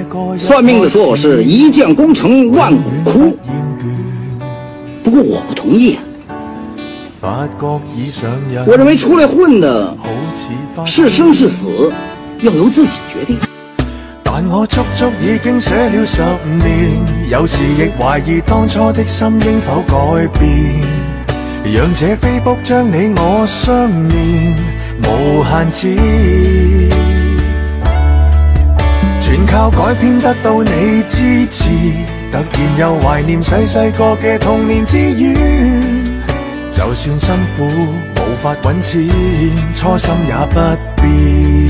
算命的说我是一将功成万骨枯，不过我不同意啊。我认为出来混的，是生是死，要由自己决定。 但我足足已經寫了10年，有時亦懷疑當初的心應否改變，讓這飛卜將你我相連無限次，全靠改編得到你支持，突然又懷念細個嘅童年志願，就算辛苦無法揾錢，初心也不變。